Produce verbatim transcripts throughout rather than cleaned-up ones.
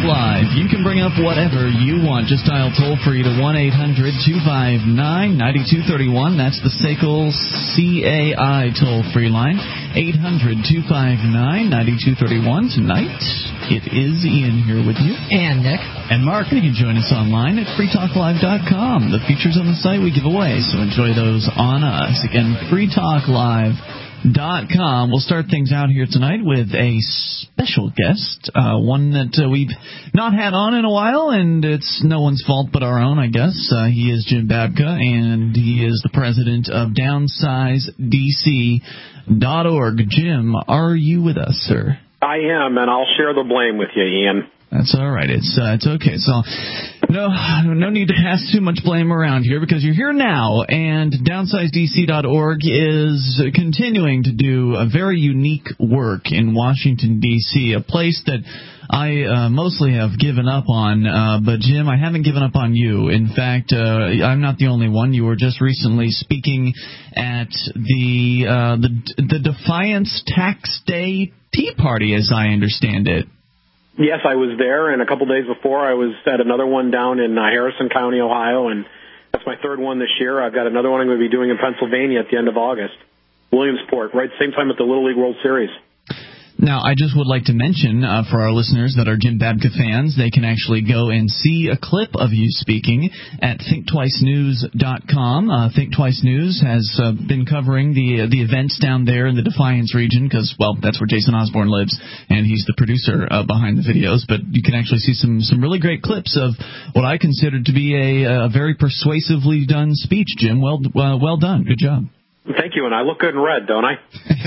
Live. You can bring up whatever you want. Just dial toll-free to one eight hundred two five nine nine two three one. That's the S A C L C A I toll-free line. eight hundred two five nine nine two three one. Tonight, it is Ian here with you. And Nick. And Mark. You can join us online at free talk live dot com. The features on the site we give away, so enjoy those on us. Again, free talk live dot com. We'll start things out here tonight with a special guest, uh, one that uh, we've not had on in a while, and it's no one's fault but our own, I guess. Uh, he is Jim Babka, and he is the president of downsize D C dot org. Jim, are you with us, sir? I am, and I'll share the blame with you, Ian. That's all right. It's uh, it's okay. So no no need to pass too much blame around here because you're here now, and downsize D C dot org is continuing to do a very unique work in Washington, D C, a place that I uh, mostly have given up on. Uh, but, Jim, I haven't given up on you. In fact, uh, I'm not the only one. You were just recently speaking at the uh, the, the Defiance Tax Day Tea Party, as I understand it. Yes, I was there, and a couple days before I was at another one down in uh, Harrison County, Ohio, and that's my third one this year. I've got another one I'm going to be doing in Pennsylvania at the end of August, Williamsport, right same time at the Little League World Series. Now, I just would like to mention uh, for our listeners that are Jim Babka fans, they can actually go and see a clip of you speaking at think twice news dot com. Uh, Think Twice News has uh, been covering the uh, the events down there in the Defiance region because, well, that's where Jason Osborne lives, and he's the producer uh, behind the videos. But you can actually see some, some really great clips of what I consider to be a, a very persuasively done speech, Jim. Well, uh, well done. Good job. Thank you, and I look good in red, don't I?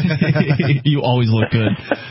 You always look good.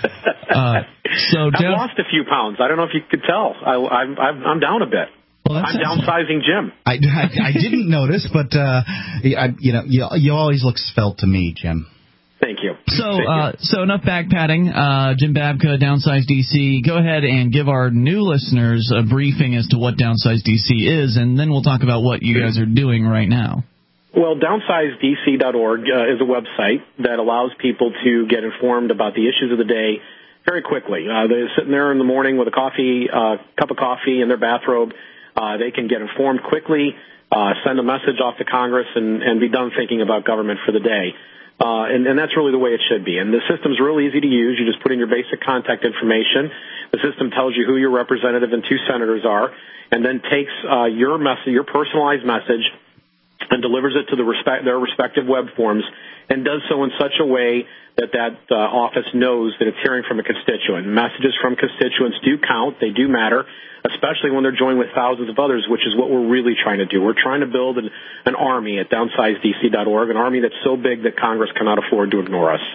Uh, so I've down- lost a few pounds. I don't know if you could tell. I, I'm, I'm down a bit. Well, I'm downsizing Jim. I, I, I didn't notice, but uh, I, you know, you, you always look svelte to me, Jim. Thank you. So, Thank uh, you. so enough back patting. Uh, Jim Babka, Downsize D C. Go ahead and give our new listeners a briefing as to what Downsize D C is, and then we'll talk about what you guys are doing right now. Well, downsize D C dot org uh, is a website that allows people to get informed about the issues of the day very quickly. Uh, they're sitting there in the morning with a coffee, uh, cup of coffee in their bathrobe. Uh, they can get informed quickly, uh, send a message off to Congress, and, and be done thinking about government for the day. Uh, and, and that's really the way it should be. And the system's really easy to use. You just put in your basic contact information. The system tells you who your representative and two senators are, and then takes uh, your message, your personalized message, and delivers it to the respect, their respective web forms, and does so in such a way that that uh, office knows that it's hearing from a constituent. Messages from constituents do count. They do matter, especially when they're joined with thousands of others, which is what we're really trying to do. We're trying to build an, an army at downsize D C dot org, an army that's so big that Congress cannot afford to ignore us.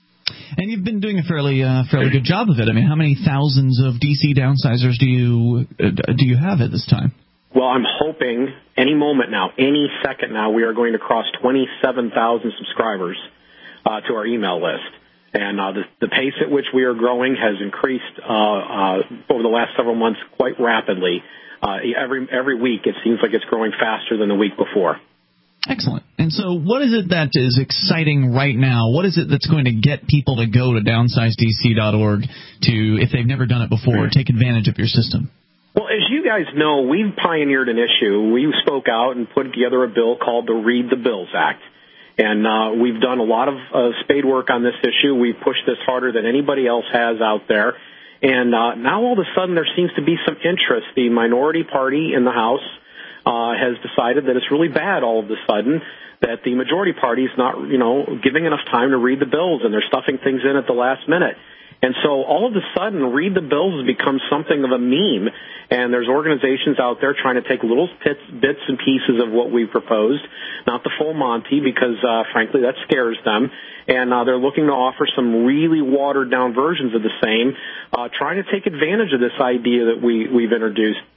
And you've been doing a fairly uh, fairly good job of it. I mean, how many thousands of D C downsizers do you uh, do you have at this time? Well, I'm hoping any moment now, any second now, we are going to cross twenty-seven thousand subscribers uh, to our email list. And uh, the, the pace at which we are growing has increased uh, uh, over the last several months quite rapidly. Uh, every every week, it seems like it's growing faster than the week before. Excellent. And so what is it that is exciting right now? What is it that's going to get people to go to downsize D C dot org to, if they've never done it before, take advantage of your system? Well, as you guys know, we've pioneered an issue. We spoke out and put together a bill called the Read the Bills Act. And uh, we've done a lot of uh, spade work on this issue. We've pushed this harder than anybody else has out there. And uh, now all of a sudden there seems to be some interest. The minority party in the House uh, has decided that it's really bad all of a sudden that the majority party is not, you know, giving enough time to read the bills, and they're stuffing things in at the last minute. And so all of a sudden, Read the Bills has become something of a meme, and there's organizations out there trying to take little bits, bits and pieces of what we've proposed, not the full Monty, because, uh, frankly, that scares them, and uh, they're looking to offer some really watered-down versions of the same, uh, trying to take advantage of this idea that we, we've introduced.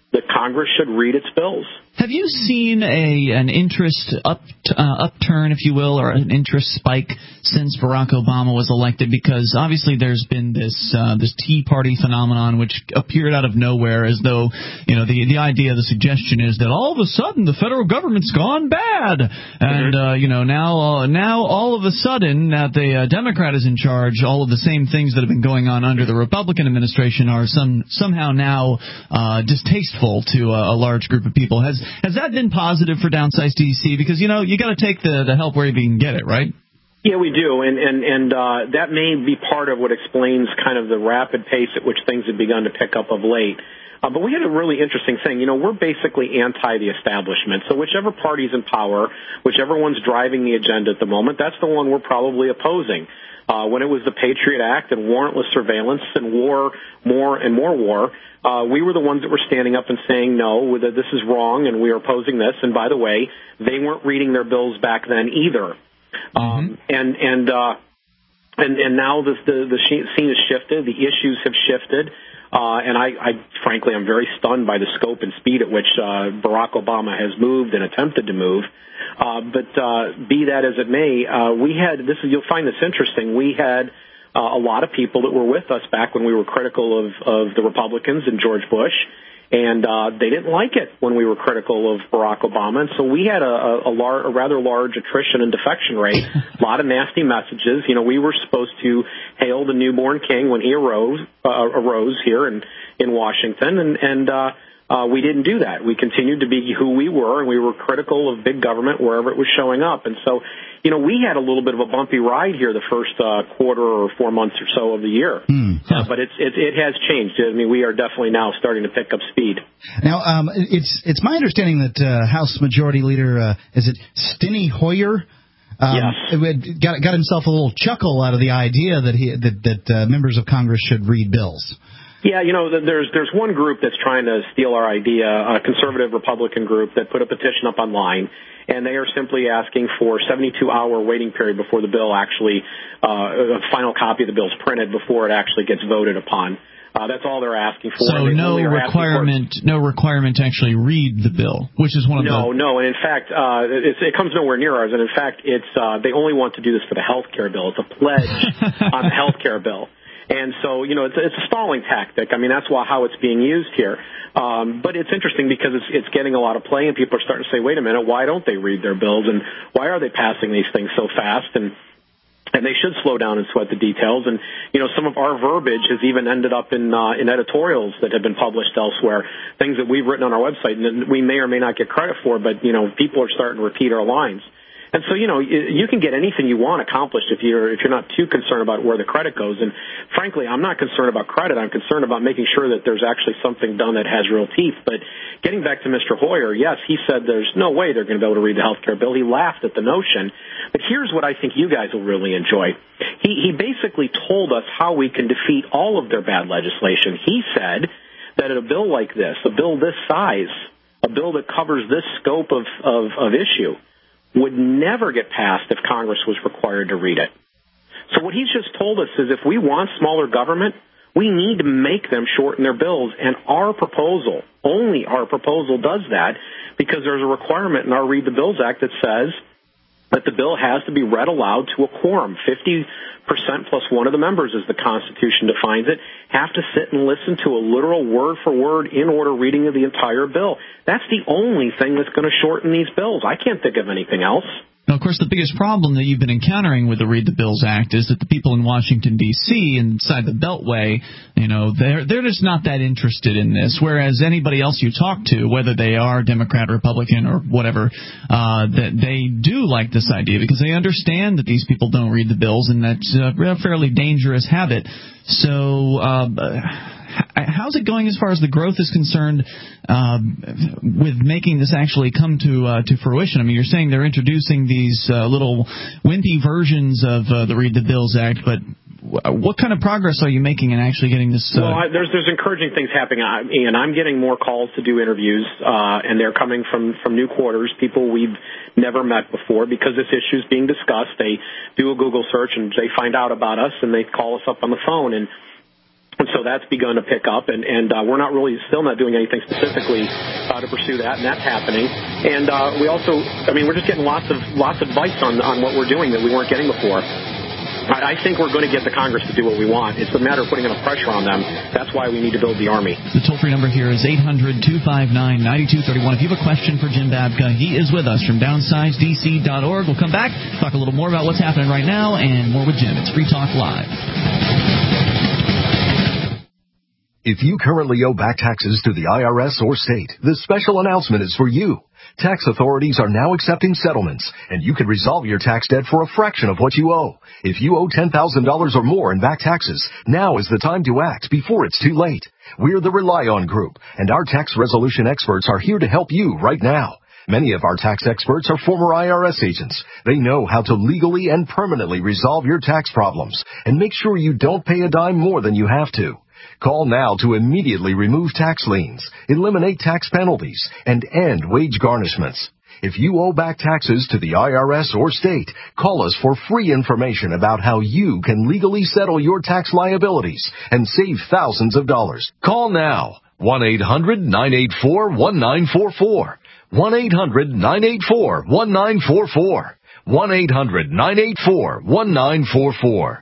that Congress should read its bills. Have you seen a an interest up uh, upturn, if you will, or an interest spike since Barack Obama was elected? Because obviously there's been this uh, this Tea Party phenomenon which appeared out of nowhere, as though, you know, the the idea, the suggestion is that all of a sudden the federal government's gone bad, and uh, you know now uh, now all of a sudden that the uh, Democrat is in charge, all of the same things that have been going on under the Republican administration are some somehow now uh, distasteful to a, a large group of people. Has Has that been positive for Downsized D C? Because, you know, you got to take the, the help where you can get it, right? Yeah, we do, and and and uh, that may be part of what explains kind of the rapid pace at which things have begun to pick up of late. Uh, but we had a really interesting thing. You know, we're basically anti the establishment. So whichever party's in power, whichever one's driving the agenda at the moment, that's the one we're probably opposing. Uh, when it was the Patriot Act and warrantless surveillance and war, more and more war, uh, we were the ones that were standing up and saying, no, that this is wrong and we are opposing this. And by the way, they weren't reading their bills back then either. Mm-hmm. Um, and, and, uh, and, and now the, the, the scene has shifted. The issues have shifted. Uh, and I, I, frankly, I'm very stunned by the scope and speed at which uh, Barack Obama has moved and attempted to move. Uh, but uh, be that as it may, uh, we had this. Is, you'll find this interesting. We had uh, a lot of people that were with us back when we were critical of, of the Republicans and George Bush, and uh, they didn't like it when we were critical of Barack Obama. And so we had a, a, a, lar- a rather large attrition and defection rate. A lot of nasty messages. You know, we were supposed to hail the newborn king when he arose uh, arose here in in Washington, and and. Uh, Uh, we didn't do that. We continued to be who we were, and we were critical of big government wherever it was showing up. And so, you know, we had a little bit of a bumpy ride here the first uh, quarter or four months or so of the year. Mm. Uh, but it's, it, it has changed. I mean, we are definitely now starting to pick up speed. Now, um, it's it's my understanding that uh, House Majority Leader, uh, is it Steny Hoyer? Um, yes. Got, got himself a little chuckle out of the idea that he that, that uh, members of Congress should read bills. Yeah, you know, there's there's one group that's trying to steal our idea, a conservative Republican group that put a petition up online, and they are simply asking for seventy-two hour waiting period before the bill actually, uh, a final copy of the bill is printed before it actually gets voted upon. Uh, that's all they're asking for. So no requirement, no requirement to actually read the bill, which is one of no, the... No, no, and in fact, uh, it's, it comes nowhere near ours, and in fact, it's uh, they only want to do this for the health care bill. It's a pledge on the health care bill. And so, you know, it's, it's a stalling tactic. I mean, that's why, how it's being used here. Um, but it's interesting because it's, it's getting a lot of play, and people are starting to say, wait a minute, why don't they read their bills, and why are they passing these things so fast? And and they should slow down and sweat the details. And, you know, some of our verbiage has even ended up in uh, in editorials that have been published elsewhere, things that we've written on our website and we may or may not get credit for, but, you know, people are starting to repeat our lines. And so, you know, you can get anything you want accomplished if you're if you're not too concerned about where the credit goes. And frankly, I'm not concerned about credit. I'm concerned about making sure that there's actually something done that has real teeth. But getting back to Mister Hoyer, yes, he said there's no way they're going to be able to read the health care bill. He laughed at the notion. But here's what I think you guys will really enjoy. He, he basically told us how we can defeat all of their bad legislation. He said that a bill like this, a bill this size, a bill that covers this scope of, of, of issue, would never get passed if Congress was required to read it. So what he's just told us is if we want smaller government, we need to make them shorten their bills. And our proposal, only our proposal does that because there's a requirement in our Read the Bills Act that says that the bill has to be read aloud to a quorum. fifty percent plus one of the members, as the Constitution defines it, have to sit and listen to a literal word-for-word, in-order reading of the entire bill. That's the only thing that's going to shorten these bills. I can't think of anything else. Now, of course, the biggest problem that you've been encountering with the Read the Bills Act is that the people in Washington, D C, inside the Beltway, you know, they're they're just not that interested in this, whereas anybody else you talk to, whether they are Democrat, Republican, or whatever, uh, that they do like this idea because they understand that these people don't read the bills, and that's a fairly dangerous habit. So uh, how's it going as far as the growth is concerned uh, with making this actually come to uh, to fruition? I mean, you're saying they're introducing these uh, little wimpy versions of uh, the Read the Bills Act, but what kind of progress are you making in actually getting this? Uh... Well, I, there's there's encouraging things happening, Ian. I'm getting more calls to do interviews, uh, and they're coming from, from new quarters, people we've never met before, because this issue is being discussed. They do a Google search and they find out about us, and they call us up on the phone. And And so so that's begun to pick up, and, and uh, we're not really still not doing anything specifically uh, to pursue that, and that's happening. And uh, we also, I mean, we're just getting lots of lots of bites on on what we're doing that we weren't getting before. I think we're going to get the Congress to do what we want. It's a matter of putting enough pressure on them. That's why we need to build the Army. The toll-free number here is eight hundred, two five nine, nine two three one. If you have a question for Jim Babka, he is with us from downsize D C dot org. We'll come back, talk a little more about what's happening right now, and more with Jim. It's Free Talk Live. If you currently owe back taxes to the I R S or state, this special announcement is for you. Tax authorities are now accepting settlements, and you can resolve your tax debt for a fraction of what you owe. If you owe ten thousand dollars or more in back taxes, now is the time to act before it's too late. We're the Rely On Group, and our tax resolution experts are here to help you right now. Many of our tax experts are former I R S agents. They know how to legally and permanently resolve your tax problems and make sure you don't pay a dime more than you have to. Call now to immediately remove tax liens, eliminate tax penalties, and end wage garnishments. If you owe back taxes to the I R S or state, call us for free information about how you can legally settle your tax liabilities and save thousands of dollars. Call now. one eight hundred, nine eight four, one nine four four. one eight hundred, nine eight four, one nine four four. one eight hundred, nine eight four, one nine four four.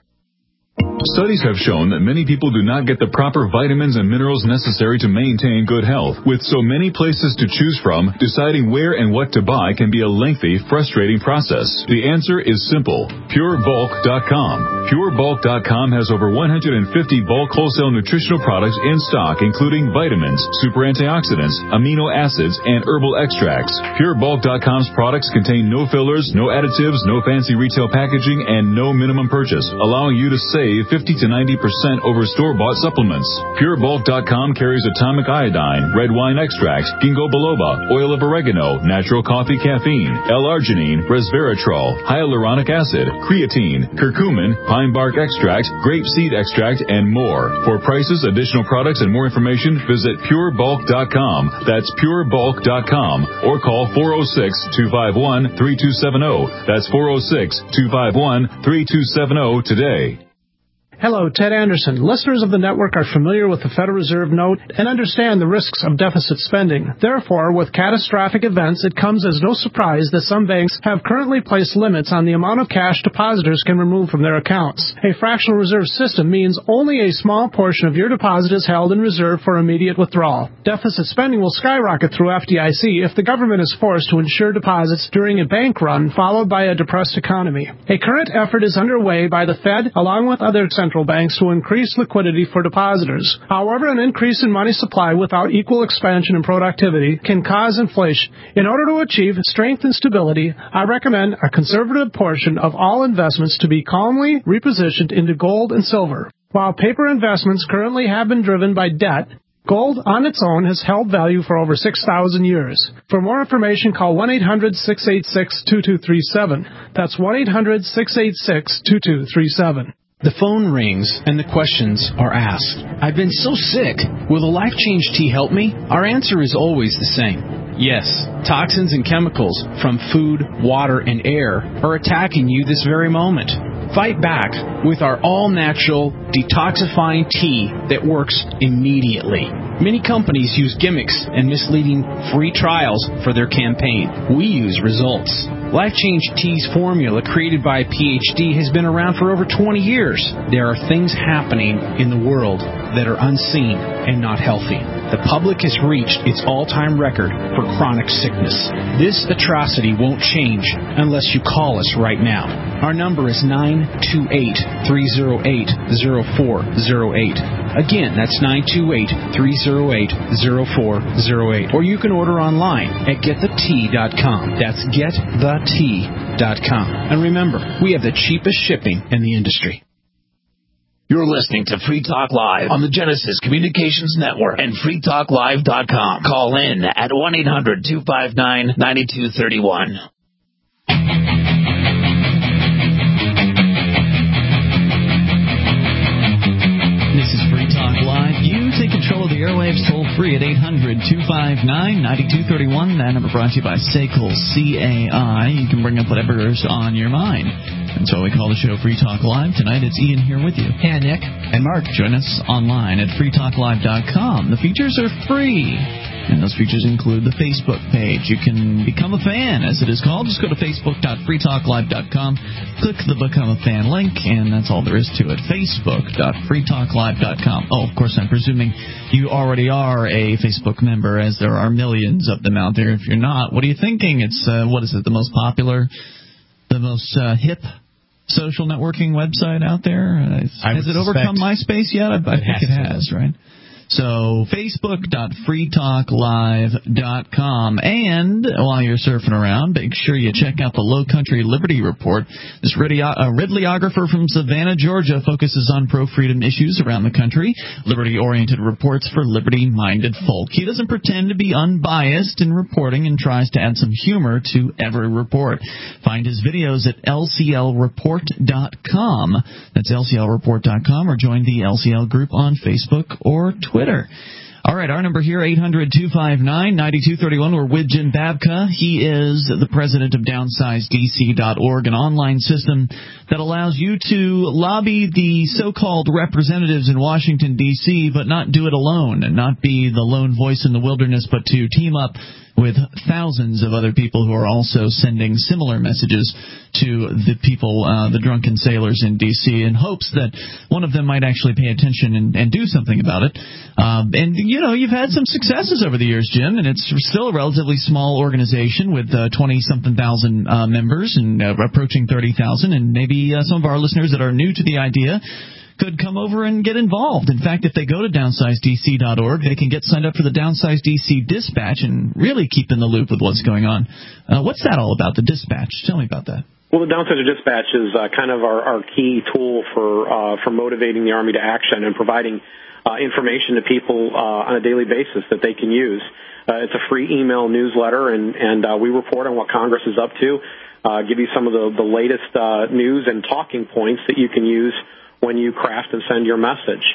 Studies have shown that many people do not get the proper vitamins and minerals necessary to maintain good health. With so many places to choose from, deciding where and what to buy can be a lengthy, frustrating process. The answer is simple. Pure Bulk dot com. Pure Bulk dot com has over one hundred fifty bulk wholesale nutritional products in stock, including vitamins, super antioxidants, amino acids, and herbal extracts. Pure Bulk dot com's products contain no fillers, no additives, no fancy retail packaging, and no minimum purchase, allowing you to save fifty to ninety percent over store-bought supplements. Pure Bulk dot com carries atomic iodine, red wine extracts, ginkgo biloba, oil of oregano, natural coffee caffeine, L-arginine, resveratrol, hyaluronic acid, creatine, curcumin, pine bark extract, grape seed extract, and more. For prices, additional products, and more information, visit Pure Bulk dot com. That's Pure Bulk dot com. Or call four oh six, two five one, three two seven oh. That's four oh six, two five one, three two seven oh today. Hello, Ted Anderson. Listeners of the network are familiar with the Federal Reserve note and understand the risks of deficit spending. Therefore, with catastrophic events, it comes as no surprise that some banks have currently placed limits on the amount of cash depositors can remove from their accounts. A fractional reserve system means only a small portion of your deposit is held in reserve for immediate withdrawal. Deficit spending will skyrocket through F D I C if the government is forced to insure deposits during a bank run followed by a depressed economy. A current effort is underway by the Fed along with other central banks to increase liquidity for depositors. However, an increase in money supply without equal expansion in productivity can cause inflation. In order to achieve strength and stability, I recommend a conservative portion of all investments to be calmly repositioned into gold and silver. While paper investments currently have been driven by debt, gold on its own has held value for over six thousand years. For more information, call one eight hundred, six eight six, two two three seven. That's one eight hundred, six eight six, two two three seven. The phone rings and the questions are asked. I've been so sick. Will the Life Change tea help me? Our answer is always the same. Yes, toxins and chemicals from food, water, and air are attacking you this very moment. Fight back with our all-natural detoxifying tea that works immediately. Many companies use gimmicks and misleading free trials for their campaign. We use results. Life Change Tea's formula, created by a P H D, has been around for over twenty years. There are things happening in the world that are unseen and not healthy. The public has reached its all-time record for chronic sickness. This atrocity won't change unless you call us right now. Our number is nine two eight, three oh eight, oh four oh eight. Again, that's nine two eight, three oh eight, oh four oh eight. Or you can order online at get the tea dot com. That's get the tea dot com. And remember, we have the cheapest shipping in the industry. You're listening to Free Talk Live on the Genesis Communications Network and free talk live dot com. Call in at one eight hundred, two five nine, nine two three one. This is Free Talk Live. You take control of the airwaves toll free at eight hundred, two five nine, nine two three one. That number brought to you by SACL C A I. You can bring up whatever's on your mind. That's why we call the show Free Talk Live. Tonight it's Ian here with you. Hey, Nick. And Mark. Join us online at free talk live dot com. The features are free. And those features include the Facebook page. You can become a fan, as it is called. Just go to facebook dot free talk live dot com, click the Become a Fan link, and that's all there is to it. facebook dot free talk live dot com. Oh, of course, I'm presuming you already are a Facebook member, as there are millions of them out there. If you're not, what are you thinking? It's, uh, what is it, the most popular, the most uh, hip social networking website out there? Uh, has it overcome MySpace yet? I, I think it has, right? So, facebook dot free talk live dot com. And while you're surfing around, make sure you check out the Low Country Liberty Report. This Ridleyographer from Savannah, Georgia, focuses on pro-freedom issues around the country. Liberty-oriented reports for liberty-minded folk. He doesn't pretend to be unbiased in reporting and tries to add some humor to every report. Find his videos at L C L report dot com. That's L C L report dot com, or join the L C L group on Facebook or Twitter. Twitter. All right, our number here, eight hundred two five nine nine two three one. We're with Jim Babka. He is the president of downsize D C dot org, an online system that allows you to lobby the so-called representatives in Washington, D C, but not do it alone and not be the lone voice in the wilderness, but to team up with thousands of other people who are also sending similar messages to the people, uh, the drunken sailors in D C, in hopes that one of them might actually pay attention and, and do something about it. Um, and, you know, you've had some successes over the years, Jim, and it's still a relatively small organization with uh, twenty-something thousand uh, members and uh, approaching thirty thousand, and maybe uh, some of our listeners that are new to the idea could come over and get involved. In fact, if they go to downsize D C dot org, they can get signed up for the Downsize D C Dispatch and really keep in the loop with what's going on. Uh, what's that all about, the Dispatch? Tell me about that. Well, the Downsizer Dispatch is uh, kind of our, our key tool for uh, for motivating the Army to action and providing uh, information to people uh, on a daily basis that they can use. Uh, it's a free email newsletter, and, and uh, we report on what Congress is up to, uh, give you some of the, the latest uh, news and talking points that you can use when you craft and send your message.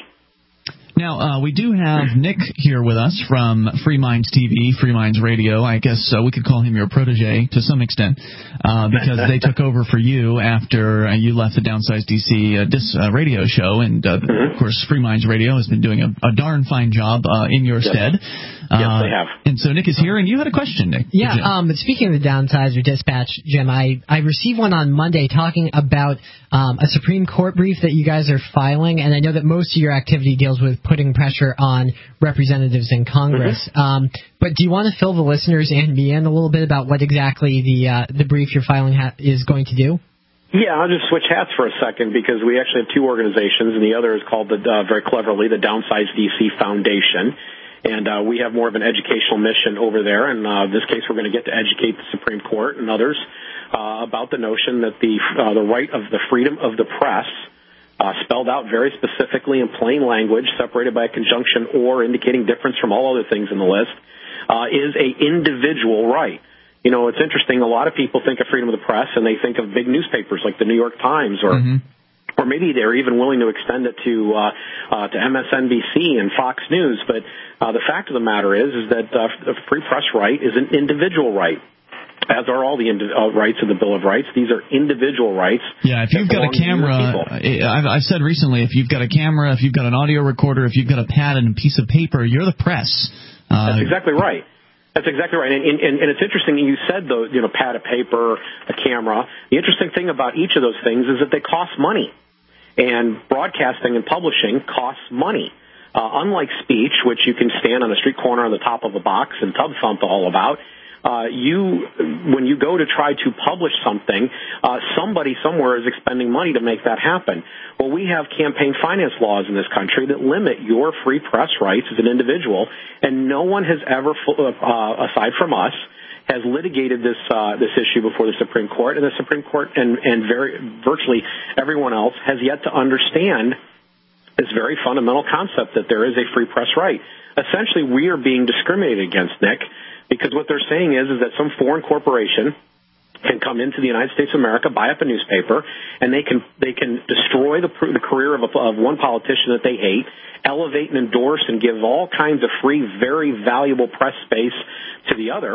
Now, uh, we do have Nick here with us from Free Minds T V, Free Minds Radio. I guess uh, we could call him your protege to some extent, uh, because they took over for you after uh, you left the Downsize D C uh, dis, uh, radio show. And, uh, mm-hmm. of course, Free Minds Radio has been doing a, a darn fine job uh, in your yes. stead. Uh, yes, they have. And so Nick is here, and you had a question, Nick. Yeah, um, speaking of the Downsizer Dispatch, Jim, I, I received one on Monday talking about um, a Supreme Court brief that you guys are filing, and I know that most of your activity deals with putting pressure on representatives in Congress. Mm-hmm. Um, but do you want to fill the listeners and me in a little bit about what exactly the uh, the brief you're filing ha- is going to do? Yeah, I'll just switch hats for a second, because we actually have two organizations, and the other is called, the uh, very cleverly, the Downsize D C Foundation. And uh, we have more of an educational mission over there. And uh, in this case, we're going to get to educate the Supreme Court and others uh, about the notion that the uh, the right of the freedom of the press, uh, spelled out very specifically in plain language, separated by a conjunction or indicating difference from all other things in the list, uh, is a individual right. You know, it's interesting. A lot of people think of freedom of the press, and they think of big newspapers like the New York Times, or mm-hmm. or maybe they're even willing to extend it to uh, uh, to M S N B C and Fox News. But uh, the fact of the matter is, is that uh, the free press right is an individual right, as are all the indi- uh, rights of the Bill of Rights. These are individual rights. Yeah, if you've got a camera, I've, I've said recently, if you've got a camera, if you've got an audio recorder, if you've got a pad and a piece of paper, you're the press. Uh, That's exactly right. That's exactly right. And, and, and it's interesting, you said, though, you know, pad of paper, a camera. The interesting thing about each of those things is that they cost money. And broadcasting and publishing costs money. Uh, unlike speech, which you can stand on a street corner on the top of a box and tub thump all about, uh, you, when you go to try to publish something, uh, somebody somewhere is expending money to make that happen. Well, we have campaign finance laws in this country that limit your free press rights as an individual, and no one has ever, uh, aside from us, has litigated this uh, this issue before the Supreme Court, and the Supreme Court and, and very virtually everyone else has yet to understand this very fundamental concept that there is a free press right. Essentially, we are being discriminated against, Nick, because what they're saying is, is that some foreign corporation can come into the United States of America, buy up a newspaper, and they can they can destroy the, the career of, a, of one politician that they hate, elevate and endorse and give all kinds of free, very valuable press space to the other.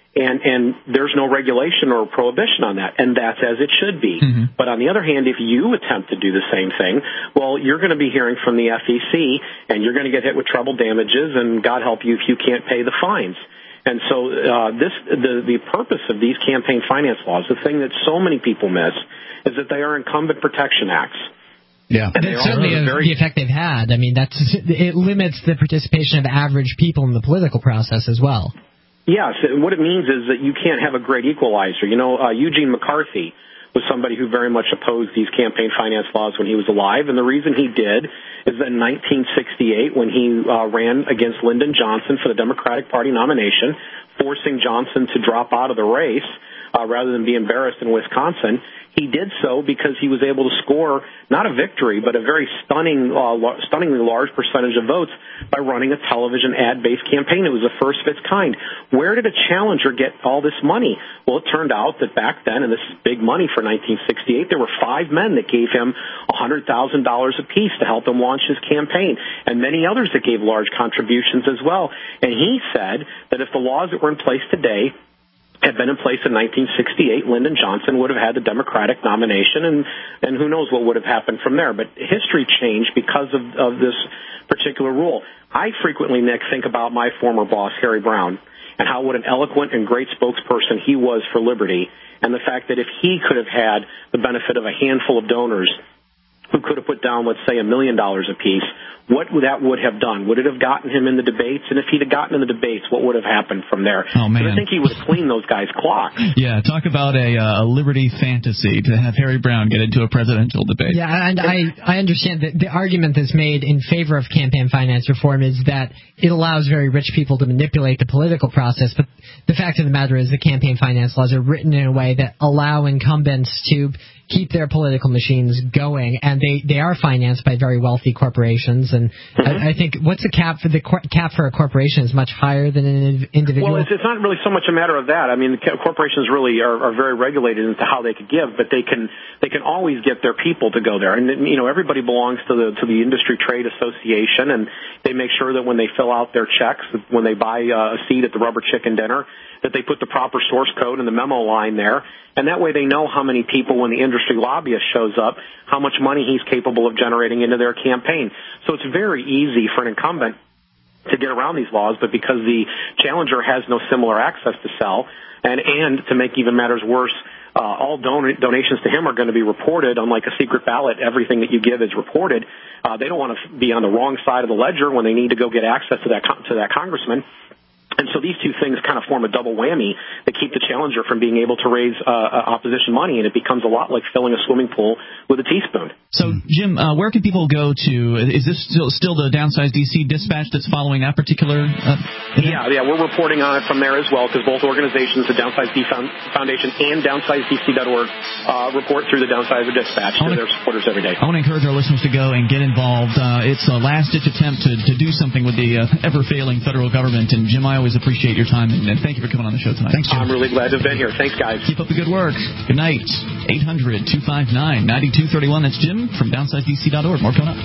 And, and there's no regulation or prohibition on that, and that's as it should be. Mm-hmm. But on the other hand, if you attempt to do the same thing, well, you're going to be hearing from the F E C, and you're going to get hit with treble damages, and God help you if you can't pay the fines. And so uh, this the, the purpose of these campaign finance laws, the thing that so many people miss, is that they are incumbent protection acts. Yeah, and that's certainly very... the effect they've had. I mean, that's it limits the participation of average people in the political process as well. Yes, what it means is that you can't have a great equalizer. You know, uh, Eugene McCarthy was somebody who very much opposed these campaign finance laws when he was alive, and the reason he did is that in nineteen sixty-eight, when he uh, ran against Lyndon Johnson for the Democratic Party nomination, forcing Johnson to drop out of the race uh, rather than be embarrassed in Wisconsin, he did so because he was able to score not a victory, but a very stunning, uh, stunningly large percentage of votes by running a television ad-based campaign. It was the first of its kind. Where did a challenger get all this money? Well, it turned out that back then, and this is big money for nineteen sixty-eight, there were five men that gave him one hundred thousand dollars apiece to help him launch his campaign, and many others that gave large contributions as well. And he said that if the laws that were in place today had been in place in nineteen sixty-eight, Lyndon Johnson would have had the Democratic nomination, and, and who knows what would have happened from there. But history changed because of, of this particular rule. I frequently, Nick, think about my former boss, Harry Brown, and how what an eloquent and great spokesperson he was for liberty, and the fact that if he could have had the benefit of a handful of donors who could have put down, let's say, a million dollars apiece, what would that would have done? Would it have gotten him in the debates? And if he'd have gotten in the debates, what would have happened from there? Oh, man. I think he would have cleaned those guys' clocks. Yeah, talk about a uh, liberty fantasy to have Harry Brown get into a presidential debate. Yeah, and I, I understand that the argument that's made in favor of campaign finance reform is that it allows very rich people to manipulate the political process, but the fact of the matter is the campaign finance laws are written in a way that allow incumbents to keep their political machines going, and they, they are financed by very wealthy corporations. And mm-hmm. I, I think what's the cap for the cor- cap for a corporation is much higher than an individual. Well, it's, it's not really so much a matter of that. I mean, the corporations really are, are very regulated into how they could give, but they can they can always get their people to go there. And you know, everybody belongs to the to the Industry Trade Association, and they make sure that when they fill out their checks, when they buy uh, a seat at the Rubber Chicken Dinner, that they put the proper source code in the memo line there, and that way they know how many people, when the industry lobbyist shows up, how much money he's capable of generating into their campaign. So it's very easy for an incumbent to get around these laws, but because the challenger has no similar access to sell, and, and to make even matters worse, uh, all don- donations to him are going to be reported. Unlike a secret ballot, everything that you give is reported. Uh, they don't want to be on the wrong side of the ledger when they need to go get access to that con- to that congressman. And so these two things kind of form a double whammy that keep the challenger from being able to raise uh, opposition money, and it becomes a lot like filling a swimming pool with a teaspoon. So, Jim, uh, where can people go to? Is this still, still the Downsize D C Dispatch that's following that particular uh, Yeah, yeah, we're reporting on it from there as well, because both organizations, the Downsize D Foundation and downsize D C dot org, uh, report through the Downsizer Dispatch to their supporters every day. I want to encourage our listeners to go and get involved. Uh, it's a last-ditch attempt to, to do something with the uh, ever-failing federal government, and Jim, I always appreciate your time, and, and thank you for coming on the show tonight. Thanks, Jim. I'm really glad to have been here. Thanks, guys. Keep up the good work. Good night. eight hundred, two five nine, nine two three one. That's Jim from downsize D C dot org. More coming up.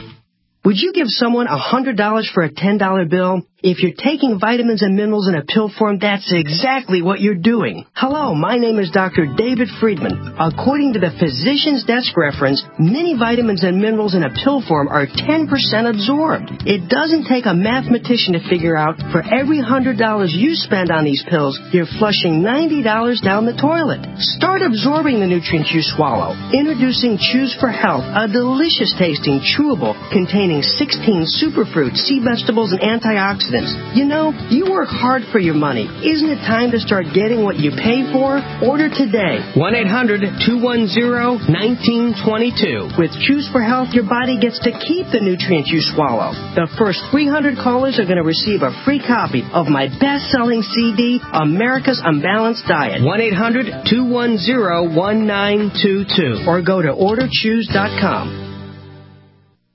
Would you give someone one hundred dollars for a ten dollar bill? If you're taking vitamins and minerals in a pill form, that's exactly what you're doing. Hello, my name is Doctor David Friedman. According to the Physician's Desk Reference, many vitamins and minerals in a pill form are ten percent absorbed. It doesn't take a mathematician to figure out for every one hundred dollars you spend on these pills, you're flushing ninety dollars down the toilet. Start absorbing the nutrients you swallow. Introducing Choose for Health, a delicious tasting chewable containing sixteen superfruits, sea vegetables, and antioxidants. You know, you work hard for your money. Isn't it time to start getting what you pay for? Order today. one eight hundred, two one zero, one nine two two. With Choose for Health, your body gets to keep the nutrients you swallow. The first three hundred callers are going to receive a free copy of my best-selling C D, America's Unbalanced Diet. one eight hundred, two one zero, one nine two two. Or go to order choose dot com.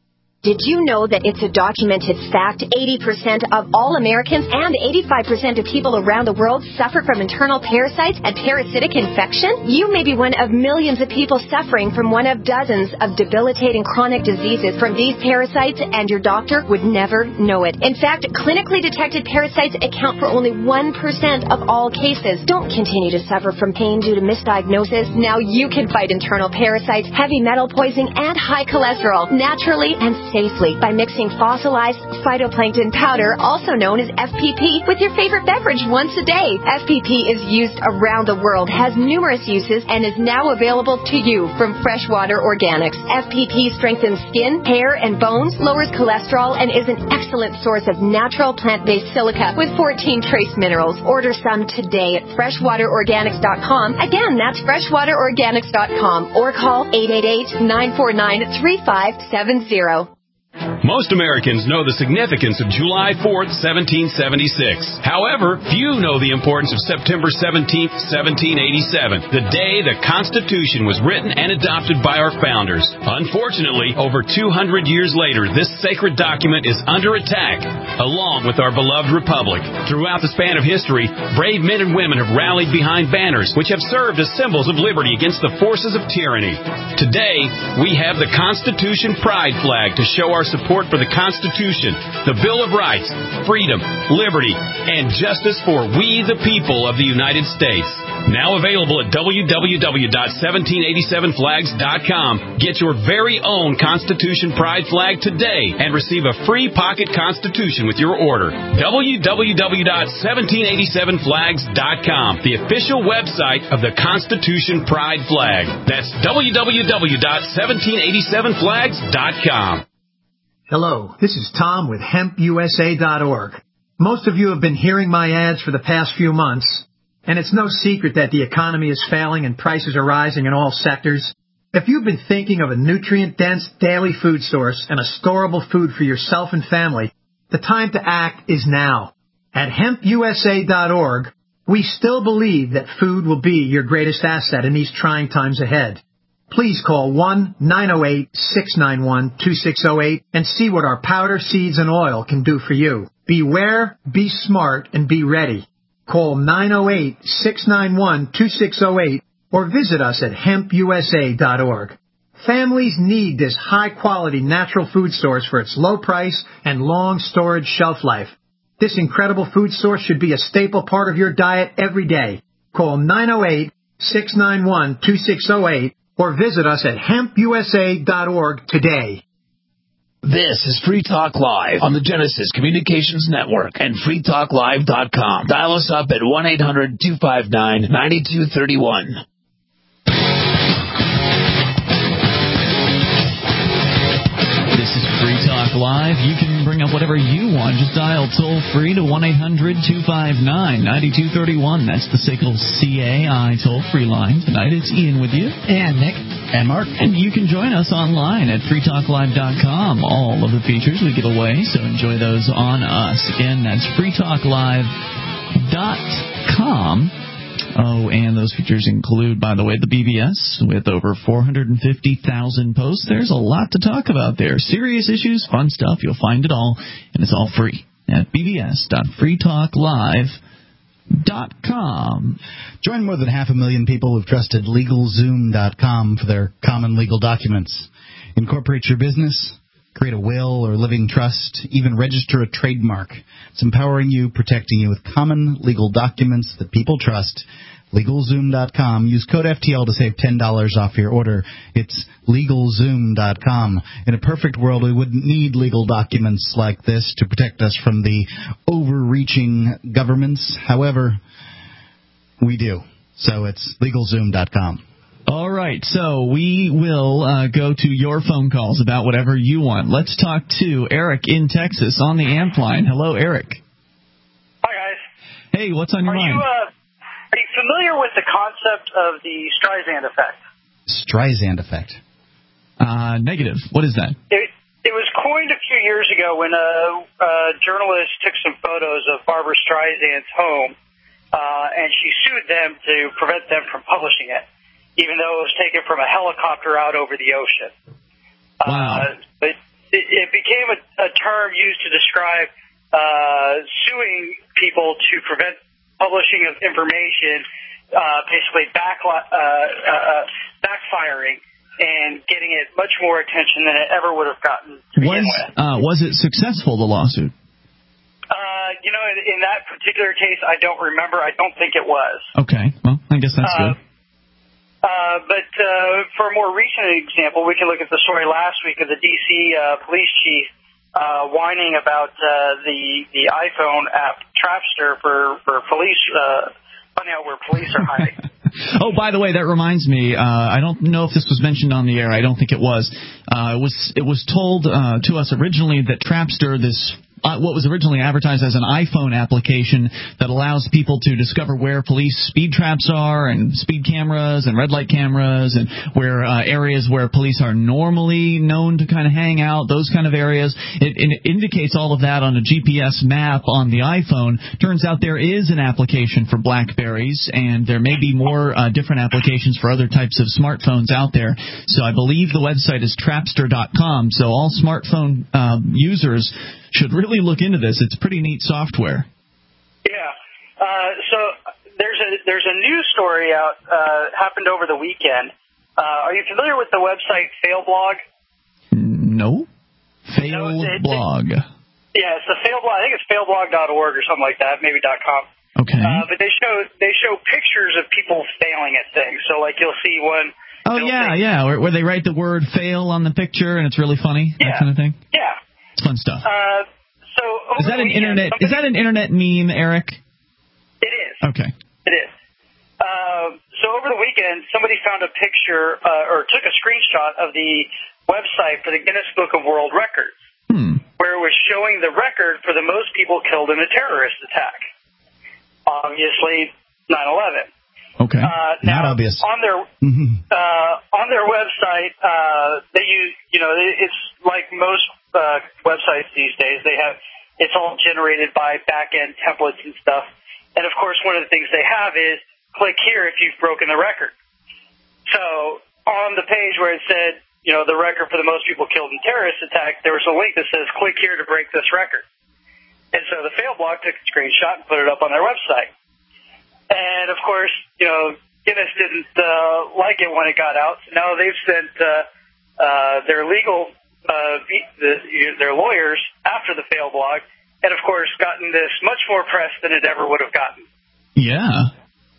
Did you know that it's a documented fact eighty percent of all Americans and eighty-five percent of people around the world suffer from internal parasites and parasitic infection? You may be one of millions of people suffering from one of dozens of debilitating chronic diseases from these parasites, and your doctor would never know it. In fact, clinically detected parasites account for only one percent of all cases. Don't continue to suffer from pain due to misdiagnosis. Now you can fight internal parasites, heavy metal poisoning, and high cholesterol naturally and safely by mixing fossilized phytoplankton powder, also known as F P P, with your favorite beverage once a day. F P P is used around the world, has numerous uses, and is now available to you from Freshwater Organics. F P P strengthens skin, hair, and bones, lowers cholesterol, and is an excellent source of natural plant-based silica with fourteen trace minerals. Order some today at freshwater organics dot com. Again, that's freshwater organics dot com, or call eight eight eight, nine four nine, three five seven zero. Most Americans know the significance of July fourth, seventeen seventy-six. However, few know the importance of September seventeenth, seventeen eighty-seven, the day the Constitution was written and adopted by our founders. Unfortunately, over two hundred years later, this sacred document is under attack, along with our beloved republic. Throughout the span of history, brave men and women have rallied behind banners which have served as symbols of liberty against the forces of tyranny. Today, we have the Constitution Pride flag to show our support for the Constitution, the Bill of Rights, freedom, liberty, and justice for we the people of the United States. Now available at w w w dot seventeen eighty-seven flags dot com. Get your very own Constitution Pride flag today and receive a free pocket Constitution with your order. w w w dot seventeen eighty-seven flags dot com, the official website of the Constitution Pride flag. That's w w w dot seventeen eighty-seven flags dot com. Hello, this is Tom with hemp U S A dot org. Most of you have been hearing my ads for the past few months, and it's no secret that the economy is failing and prices are rising in all sectors. If you've been thinking of a nutrient-dense daily food source and a storable food for yourself and family, the time to act is now. At hemp U S A dot org, we still believe that food will be your greatest asset in these trying times ahead. Please call one nine zero eight, six nine one, two six zero eight and see what our powder, seeds, and oil can do for you. Beware, be smart, and be ready. Call nine zero eight, six nine one, two six zero eight or visit us at hemp U S A dot org. Families need this high-quality natural food source for its low price and long storage shelf life. This incredible food source should be a staple part of your diet every day. Call nine zero eight, six nine one, two six zero eight or visit us at hemp U S A dot org today. This is Free Talk Live on the Genesis Communications Network and free talk live dot com. Dial us up at one eight hundred, two five nine, nine two three one. This is Free Talk Live. You can bring up whatever you want. Just dial toll-free to one eight hundred, two five nine, nine two three one. That's the S I C L C A I toll-free line. Tonight it's Ian with you. And Nick. And Mark. And you can join us online at free talk live dot com. All of the features we give away, so enjoy those on us. Again, that's free talk live dot com. Oh, and those features include, by the way, the B B S with over four hundred fifty thousand posts. There's a lot to talk about there. Serious issues, fun stuff. You'll find it all, and it's all free at b b s dot free talk live dot com. Join more than half a million people who've trusted legal zoom dot com for their common legal documents. Incorporate your business, create a will or living trust, even register a trademark. It's empowering you, protecting you with common legal documents that people trust. legal zoom dot com. Use code F T L to save ten dollars off your order. It's legal zoom dot com. In a perfect world, we wouldn't need legal documents like this to protect us from the overreaching governments. However, we do. So it's legal zoom dot com. All right, so we will uh, go to your phone calls about whatever you want. Let's talk to Eric in Texas on the amp line. Hello, Eric. Hi, guys. Hey, what's on your are mind? You, uh, are you familiar with the concept of the Streisand effect? Streisand effect? Uh, negative. What is that? It, it was coined a few years ago when a, a journalist took some photos of Barbra Streisand's home, uh, and she sued them to prevent them from publishing it, even though it was taken from a helicopter out over the ocean. Wow. Uh, but it, it became a, a term used to describe uh, suing people to prevent publishing of information, uh, basically back, uh, uh, backfiring and getting it much more attention than it ever would have gotten to begin Was, with. uh, was it successful, the lawsuit? Uh, you know, in, in that particular case, I don't remember. I don't think it was. Okay, well, I guess that's uh, good. Uh, but uh, for a more recent example, we can look at the story last week of the D C uh, police chief uh, whining about uh, the the iPhone app Trapster for for police, uh, finding out where police are hiding. Oh, by the way, that reminds me. Uh, I don't know if this was mentioned on the air. I don't think it was. Uh, it was it was told uh, to us originally that Trapster, this uh, what was originally advertised as an iPhone application that allows people to discover where police speed traps are and speed cameras and red light cameras and where uh, areas where police are normally known to kind of hang out, those kind of areas. It, it indicates all of that on a G P S map on the iPhone. Turns out there is an application for BlackBerries, and there may be more uh, different applications for other types of smartphones out there. So I believe the website is trapster dot com. So all smartphone uh, users should really look into this. It's pretty neat software. Yeah. Uh, so there's a there's a news story out uh, happened over the weekend. Uh, are you familiar with the website Failblog? No. Failblog. No, yeah, it's the Failblog. I think it's failblog dot org or something like that, maybe .com. Okay. Uh, but they show they show pictures of people failing at things. So like you'll see one. Oh yeah, say, yeah, where, where they write the word "fail" on the picture and it's really funny, yeah, that kind of thing. Yeah. It's fun stuff. Uh, so is that an weekend, internet? somebody, is that an internet meme, Eric? It is. Okay. It is. Uh, so over the weekend, somebody found a picture uh, or took a screenshot of the website for the Guinness Book of World Records, hmm. where it was showing the record for the most people killed in a terrorist attack. Obviously, nine eleven. Okay. Uh, now, Not obvious. On their uh, on their website, uh, they use you know it's like most uh, websites these days. They have it's all generated by back end templates and stuff. And of course, one of the things they have is click here if you've broken the record. So on the page where it said you know the record for the most people killed in terrorist attack, there was a link that says click here to break this record. And so the Failblog took a screenshot and put it up on their website. And, of course, you know, Guinness didn't uh, like it when it got out. So now they've sent uh, uh, their legal, uh, the, their lawyers after the Failblog and, of course, gotten this much more press than it ever would have gotten. Yeah.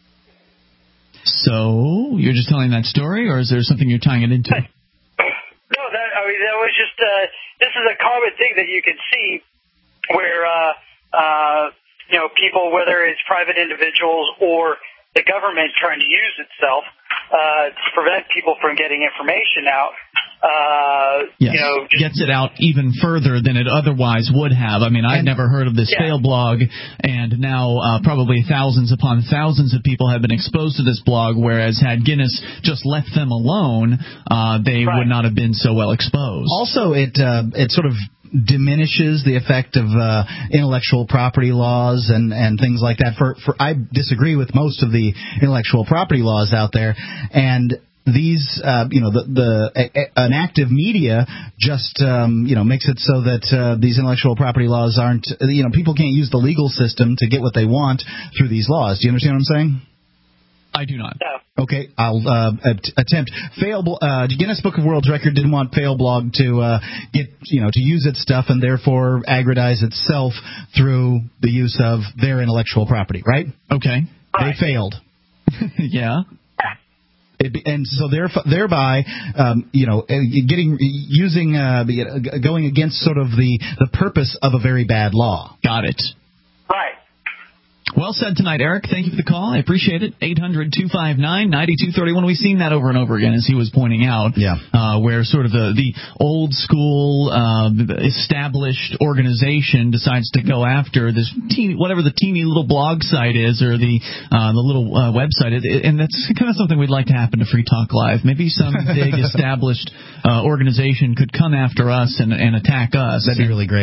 So you're just telling that story, or is there something you're tying it into? No, that, I mean, that was just, uh, this is a common thing that you can see where, uh, uh, you know, people, whether it's private individuals or the government trying to use itself uh, to prevent people from getting information out, uh, yes. you know, just, gets it out even further than it otherwise would have. I mean, I'd never heard of this yeah. Failblog, and now uh, probably thousands upon thousands of people have been exposed to this blog, whereas had Guinness just left them alone, uh, they right. would not have been so well exposed. Also, it uh, it sort of diminishes the effect of uh, intellectual property laws and, and things like that. For, for I disagree with most of the intellectual property laws out there, and these, uh, you know, the, the a, an active media just, um, you know, makes it so that uh, these intellectual property laws aren't, you know, people can't use the legal system to get what they want through these laws. Do you understand what I'm saying? I do not. No. Okay, I'll uh, att- attempt. Fail. Uh, Guinness Book of World Record didn't want Failblog to uh, get, you know, to use its stuff and therefore aggrandize itself through the use of their intellectual property, right? Okay. Right. They failed. Yeah. It, and so thereby, um, you know, getting using uh, going against sort of the the purpose of a very bad law. Got it. Right. Well said tonight, Eric. Thank you for the call. I appreciate it. eight hundred two five nine nine two three one. We've seen that over and over again, as he was pointing out, yeah. uh, where sort of the, the old school uh, established organization decides to go after this teeny, whatever the teeny little blog site is, or the uh, the little uh, website. It, it, and that's kind of something we'd like to happen to Free Talk Live. Maybe some big established uh, organization could come after us and, and attack us. That'd be really great.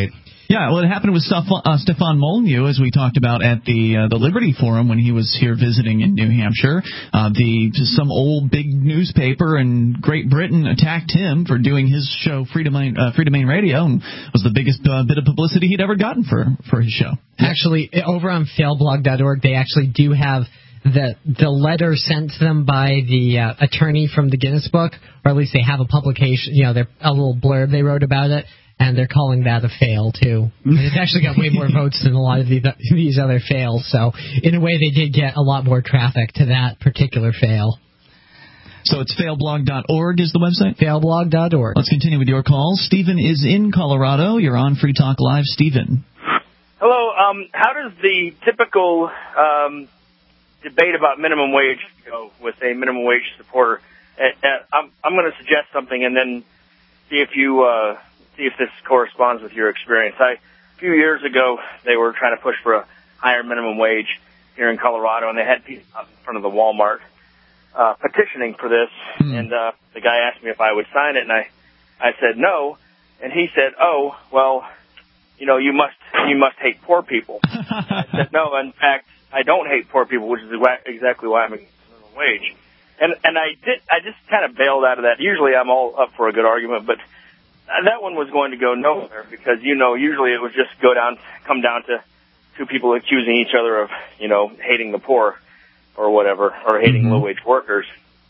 Yeah, well, it happened with Stefan, uh, Stefan Molyneux, as we talked about at the uh, the Liberty Forum when he was here visiting in New Hampshire. Uh, the some old big newspaper in Great Britain attacked him for doing his show Free Domain, uh, Free Domain Radio, and was the biggest uh, bit of publicity he'd ever gotten for for his show. Actually, over on fail blog dot org, they actually do have the the letter sent to them by the uh, attorney from the Guinness Book, or at least they have a publication, you know, they're a little blurb they wrote about it. And they're calling that a fail, too. And it's actually got way more votes than a lot of the, these other fails. So, in a way, they did get a lot more traffic to that particular fail. So it's fail blog dot org is the website? fail blog dot org. Let's continue with your calls. Stephen is in Colorado. You're on Free Talk Live. Stephen. Hello. Um, how does the typical um, debate about minimum wage go with a minimum wage supporter? Uh, I'm, I'm going to suggest something and then see if you... Uh, see if this corresponds with your experience. I, a few years ago, they were trying to push for a higher minimum wage here in Colorado, and they had people out in front of the Walmart uh, petitioning for this. Mm. And uh, the guy asked me if I would sign it, and I, I said no. And he said, "Oh, well, you know, you must you must hate poor people." I said, "No, in fact, I don't hate poor people, which is exactly why I'm against minimum wage." And and I did I just kind of bailed out of that. Usually, I'm all up for a good argument, but that one was going to go nowhere because, you know, usually it would just go down, come down to two people accusing each other of, you know, hating the poor or whatever, or hating mm-hmm. low-wage workers.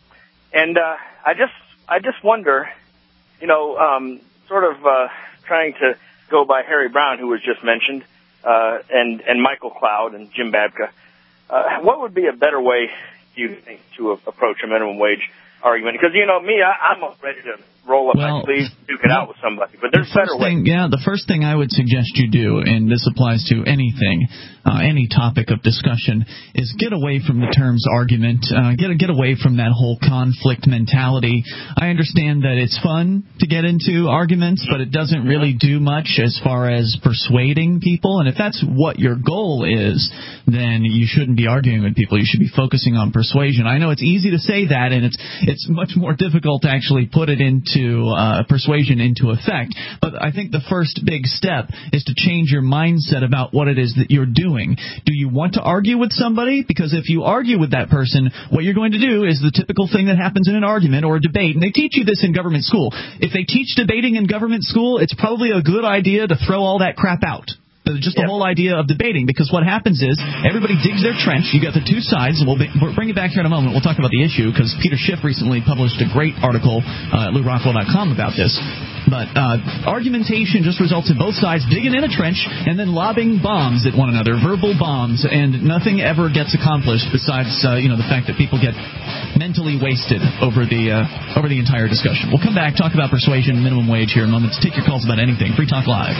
And uh, I just, I just wonder, you know, um, sort of uh, trying to go by Harry Brown, who was just mentioned, uh, and and Michael Cloud and Jim Babka. Uh, what would be a better way, do you think, to a, approach a minimum wage argument? Because, you know, me, I, I'm ready to roll up well, my sleeves, duke it out with somebody. But there's the better ways. Yeah, the first thing I would suggest you do, and this applies to anything, uh, any topic of discussion, is get away from the terms argument. Uh, get get away from that whole conflict mentality. I understand that it's fun to get into arguments, but it doesn't really do much as far as persuading people. And if that's what your goal is, then you shouldn't be arguing with people. You should be focusing on persuasion. I know it's easy to say that, and it's it's much more difficult to actually put it into to uh, persuasion into effect. But I think the first big step is to change your mindset about what it is that you're doing. Do you want to argue with somebody? Because if you argue with that person, what you're going to do is the typical thing that happens in an argument or a debate. And they teach you this in government school. If they teach debating in government school, it's probably a good idea to throw all that crap out. Just the yep. whole idea of debating, because what happens is everybody digs their trench. You got the two sides, and we'll, be, we'll bring it back here in a moment. We'll talk about the issue, because Peter Schiff recently published a great article uh, at Lou Rockwell dot com about this. But uh, argumentation just results in both sides digging in a trench and then lobbing bombs at one another, verbal bombs, and nothing ever gets accomplished besides uh, you know the fact that people get mentally wasted over the uh, over the entire discussion. We'll come back, talk about persuasion, minimum wage here in a moment. Take your calls about anything. Free Talk Live.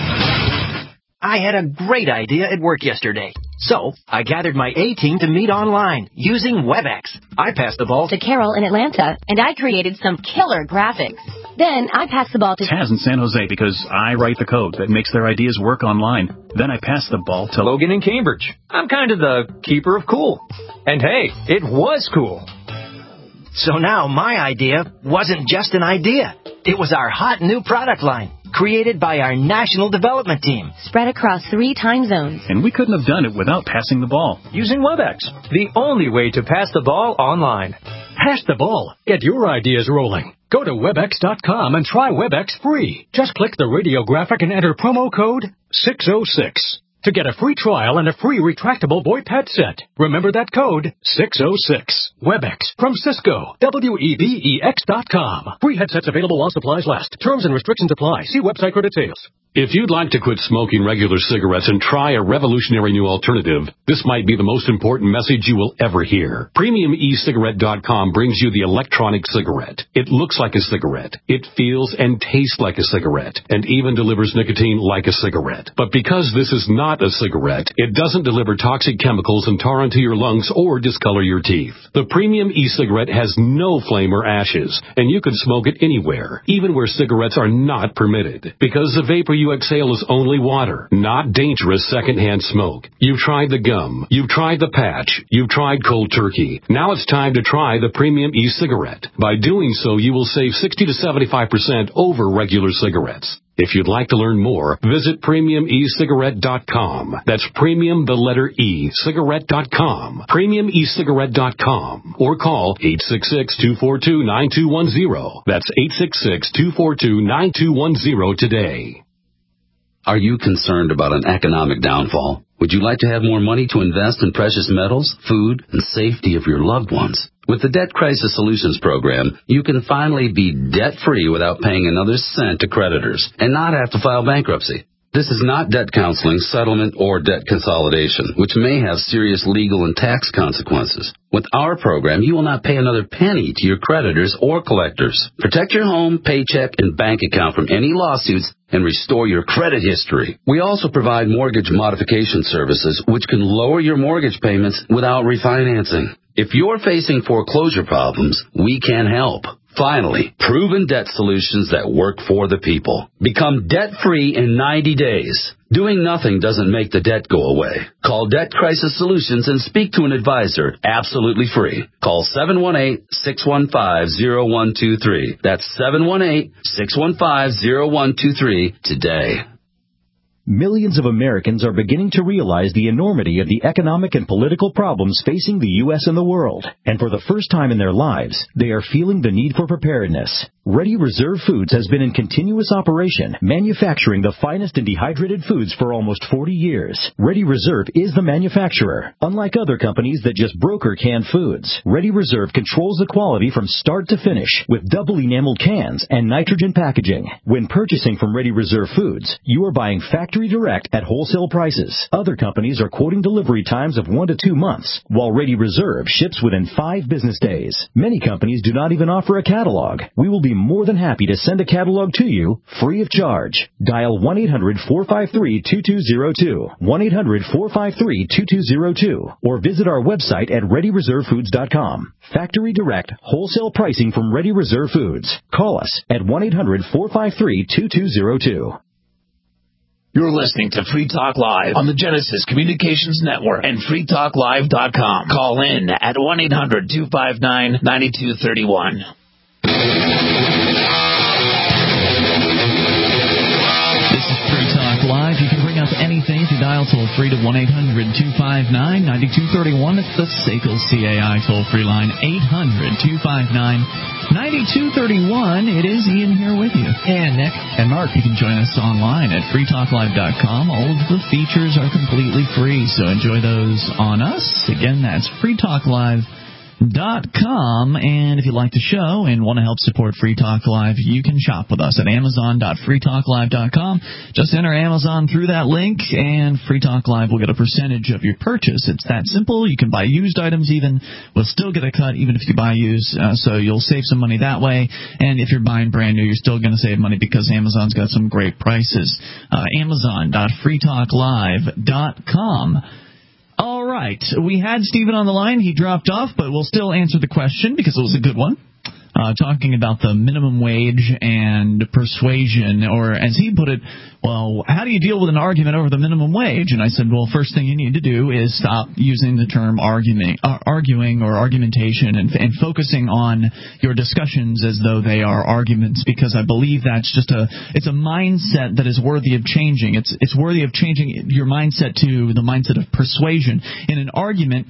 I had a great idea at work yesterday. So, I gathered my A-team to meet online using WebEx. I passed the ball to Carol in Atlanta, and I created some killer graphics. Then I passed the ball to Taz in San Jose because I write the code that makes their ideas work online. Then I passed the ball to Logan in Cambridge. I'm kind of the keeper of cool. And hey, it was cool. So now my idea wasn't just an idea. It was our hot new product line, created by our national development team. Spread across three time zones. And we couldn't have done it without passing the ball. Using WebEx, the only way to pass the ball online. Pass the ball. Get your ideas rolling. Go to webex dot com and try WebEx free. Just click the radio graphic and enter promo code six oh six to get a free trial and a free retractable VoIP headset. Remember that code, six oh six. WebEx from Cisco. W E B E X dot com. Free headsets available while supplies last. Terms and restrictions apply. See website for details. If you'd like to quit smoking regular cigarettes and try a revolutionary new alternative, this might be the most important message you will ever hear. Premium E Cigarette dot com brings you the electronic cigarette. It looks like a cigarette. It feels and tastes like a cigarette, and even delivers nicotine like a cigarette. But because this is not a cigarette, it doesn't deliver toxic chemicals and tar into your lungs or discolor your teeth. The Premium E-Cigarette has no flame or ashes, and you can smoke it anywhere, even where cigarettes are not permitted, because the vapor you exhale is only water, not dangerous secondhand smoke. You've tried the gum, you've tried the patch, you've tried cold turkey. Now it's time to try the Premium E-Cigarette. By doing so, you will save sixty to seventy-five percent over regular cigarettes. If you'd like to learn more, visit premium e cigarette dot com. That's premium, the letter E, cigarette dot com. premium e cigarette dot com. Or call eight six six, two four two, nine two one zero. That's eight six six, two four two, nine two one zero today. Are you concerned about an economic downfall? Would you like to have more money to invest in precious metals, food, and safety of your loved ones? With the Debt Crisis Solutions Program, you can finally be debt-free without paying another cent to creditors and not have to file bankruptcy. This is not debt counseling, settlement, or debt consolidation, which may have serious legal and tax consequences. With our program, you will not pay another penny to your creditors or collectors. Protect your home, paycheck, and bank account from any lawsuits and restore your credit history. We also provide mortgage modification services, which can lower your mortgage payments without refinancing. If you're facing foreclosure problems, we can help. Finally, proven debt solutions that work for the people. Become debt-free in ninety days. Doing nothing doesn't make the debt go away. Call Debt Crisis Solutions and speak to an advisor absolutely free. Call seven one eight, six one five, zero one two three. That's seven one eight, six one five, zero one two three today. Millions of Americans are beginning to realize the enormity of the economic and political problems facing the U S and the world. And for the first time in their lives, they are feeling the need for preparedness. Ready Reserve Foods has been in continuous operation, manufacturing the finest and dehydrated foods for almost forty years. Ready Reserve is the manufacturer. Unlike other companies that just broker canned foods, Ready Reserve controls the quality from start to finish with double enameled cans and nitrogen packaging. When purchasing from Ready Reserve Foods, you are buying factory direct at wholesale prices. Other companies are quoting delivery times of one to two months, while Ready Reserve ships within five business days. Many companies do not even offer a catalog. We will be more than happy to send a catalog to you free of charge. Dial one eight hundred, four five three, two two zero two, one eight hundred, four five three, two two zero two, or visit our website at ready reserve foods dot com. Factory direct, wholesale pricing from Ready Reserve Foods. Call us at one eight hundred, four five three, two two zero two. You're listening to Free Talk Live on the Genesis Communications Network and free talk live dot com. Call in at one eight hundred, two five nine, nine two three one. This is Free Talk Live. You can bring up anything if you dial toll free to one eight hundred, two five nine, nine two three one. It's the S A C L C A I toll free line, eight hundred, two five nine, nine two three one. It is Ian here with you. And Nick. And Mark. You can join us online at free talk live dot com. All of the features are completely free, so enjoy those on us. Again, that's free talk live dot com. And if you like the show and want to help support Free Talk Live, you can shop with us at amazon dot free talk live dot com. Just enter Amazon through that link, and Free Talk Live will get a percentage of your purchase. It's that simple. You can buy used items even. We'll still get a cut even if you buy used, uh, so you'll save some money that way. And if you're buying brand new, you're still going to save money because Amazon's got some great prices. Uh, amazon dot free talk live dot com. All right. We had Stephen on the line. He dropped off, but we'll still answer the question because it was a good one. Uh, talking about the minimum wage and persuasion, or as he put it, well, how do you deal with an argument over the minimum wage? And I said, well, first thing you need to do is stop using the term argument, uh, arguing or argumentation and, and focusing on your discussions as though they are arguments, because I believe that's just a, it's a mindset that is worthy of changing. It's, it's worthy of changing your mindset to the mindset of persuasion. In an argument,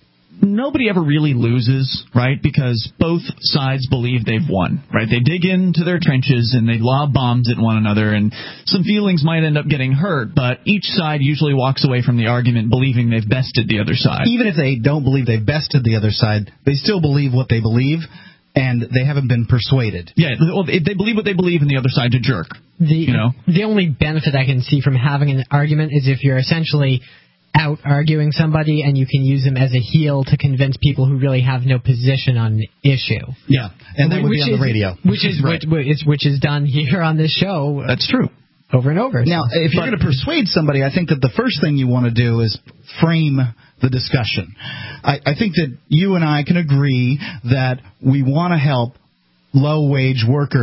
nobody ever really loses, right? Because both sides believe they've won, right? They dig into their trenches and they lob bombs at one another, and some feelings might end up getting hurt, but each side usually walks away from the argument believing they've bested the other side. Even if they don't believe they've bested the other side, they still believe what they believe, and they haven't been persuaded. Yeah, well, they believe what they believe, and the other side's a jerk. The, you know? The only benefit I can see from having an argument is if you're essentially out arguing somebody and you can use them as a heel to convince people who really have no position on an issue. Yeah, and that would which be on is, the radio. Which is, right. which, which, which is done here on this show. That's true. Over and over. Now, if you're going to persuade somebody, I think that the first thing you want to do is frame the discussion. I, I think that you and I can agree that we want to help low-wage workers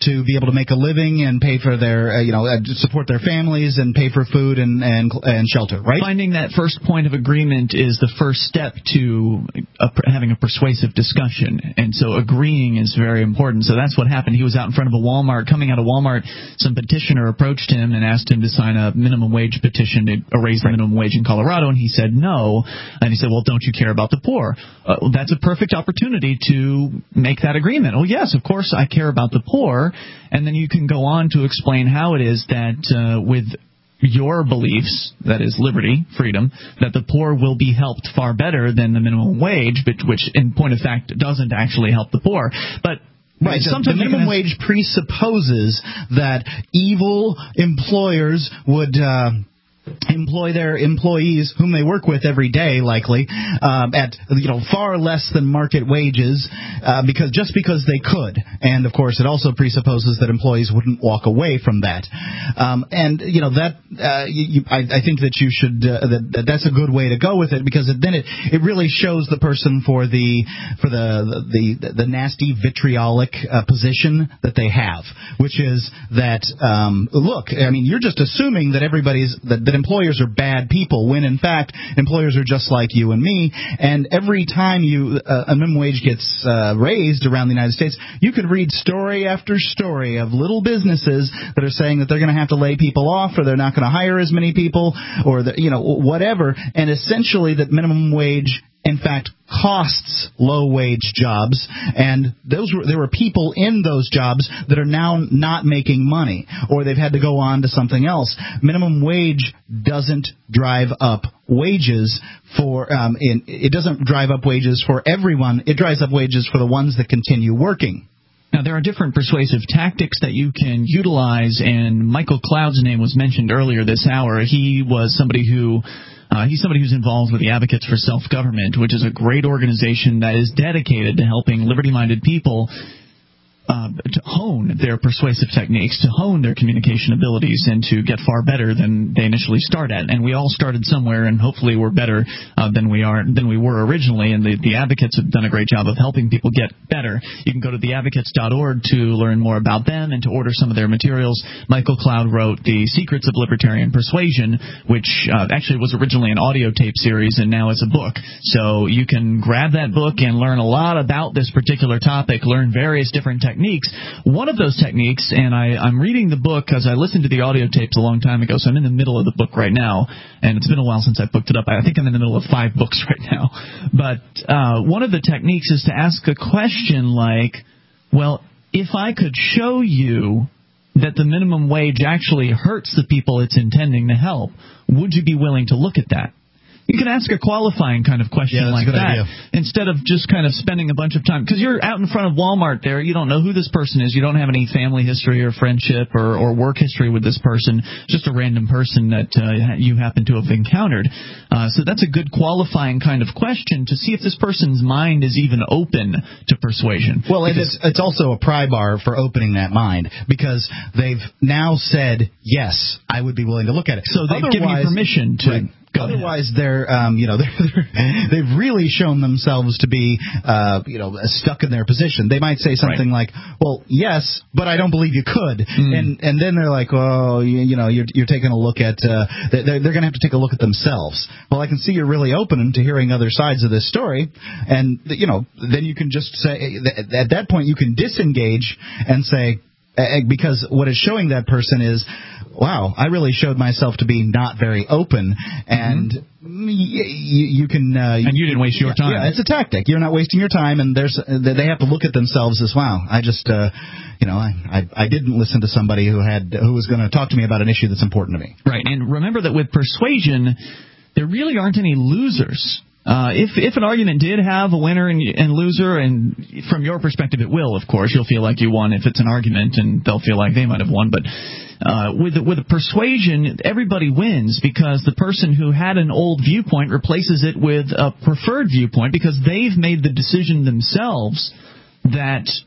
to be able to make a living and pay for their, uh, you know, uh, support their families and pay for food and, and and shelter, right? Finding that first point of agreement is the first step to a, having a persuasive discussion, and so agreeing is very important. So that's what happened. He was out in front of a Walmart. Coming out of Walmart, some petitioner approached him and asked him to sign a minimum wage petition to raise the minimum wage in Colorado, and he said no. And he said, well, don't you care about the poor? Uh, well, that's a perfect opportunity to make that agreement. Oh, yes, of course I care about the poor. And then you can go on to explain how it is that uh, with your beliefs, that is liberty, freedom, that the poor will be helped far better than the minimum wage, but which in point of fact doesn't actually help the poor. But Right. Sometimes the minimum wage presupposes that evil employers would uh, employ their employees, whom they work with every day, likely um, at you know far less than market wages, uh, because just because they could. And of course, it also presupposes that employees wouldn't walk away from that. Um, and you know that uh, you, I, I think that you should uh, that, that that's a good way to go with it, because it, then it it really shows the person for the for the the the, the nasty vitriolic uh, position that they have, which is that um, look, I mean, you're just assuming that everybody's that that employers are bad people, when in fact employers are just like you and me. And every time you uh, a minimum wage gets uh, raised around the United States, you could read story after story of little businesses that are saying that they're going to have to lay people off, or they're not going to hire as many people, or the, you know whatever, and essentially that minimum wage in fact costs low-wage jobs, and those were, there were people in those jobs that are now not making money, or they've had to go on to something else. Minimum wage doesn't drive up wages for um, in, it doesn't drive up wages for everyone. It drives up wages for the ones that continue working. Now, there are different persuasive tactics that you can utilize, and Michael Cloud's name was mentioned earlier this hour. He was somebody who Uh, he's somebody who's involved with the Advocates for Self-Government, which is a great organization that is dedicated to helping liberty-minded people uh, to hone their persuasive techniques, to hone their communication abilities, and to get far better than they initially start at. And we all started somewhere, and hopefully we're better uh, than we are than we were originally. And the, the Advocates have done a great job of helping people get better. You can go to the advocates dot org to learn more about them and to order some of their materials. Michael Cloud wrote The Secrets of Libertarian Persuasion, which uh, actually was originally an audio tape series, and now it's a book. So you can grab that book and learn a lot about this particular topic, learn various different techniques. One of those techniques, and I, I'm reading the book because I listened to the audio tapes a long time ago, so I'm in the middle of the book right now, and it's been a while since I booked it up. I think I'm in the middle of five books right now. But uh, one of the techniques is to ask a question like, well, if I could show you that the minimum wage actually hurts the people it's intending to help, would you be willing to look at that? You can ask a qualifying kind of question yeah, like that idea. Instead of just kind of spending a bunch of time. Because you're out in front of Walmart there. You don't know who this person is. You don't have any family history or friendship or, or work history with this person. Just a random person that uh, you happen to have encountered. Uh, so that's a good qualifying kind of question to see if this person's mind is even open to persuasion. Well, and it's, it's also a pry bar for opening that mind, because they've now said, yes, I would be willing to look at it. So they've Otherwise, given you permission to... Right. Go Otherwise, ahead. they're, um, you know, they're, they're, they've really shown themselves to be, uh, you know, stuck in their position. They might say something right. like, "Well, yes, but I don't believe you could," mm. and and then they're like, "Oh, you, you know, you're you're taking a look at, uh, they're they're going to have to take a look at themselves." Well, I can see you're really open to hearing other sides of this story, and you know, then you can just say at that point you can disengage and say. Because what it's showing that person is, wow, I really showed myself to be not very open, and mm-hmm. y- y- you can... Uh, and you didn't waste your time. Yeah, it's a tactic. You're not wasting your time, and there's they have to look at themselves as, wow, I just, uh, you know, I, I, I didn't listen to somebody who had who was going to talk to me about an issue that's important to me. Right, and remember that with persuasion, there really aren't any losers. Uh, if if an argument did have a winner and, and loser, and from your perspective it will, of course, you'll feel like you won if it's an argument, and they'll feel like they might have won. But uh, with with a persuasion, everybody wins, because the person who had an old viewpoint replaces it with a preferred viewpoint, because they've made the decision themselves that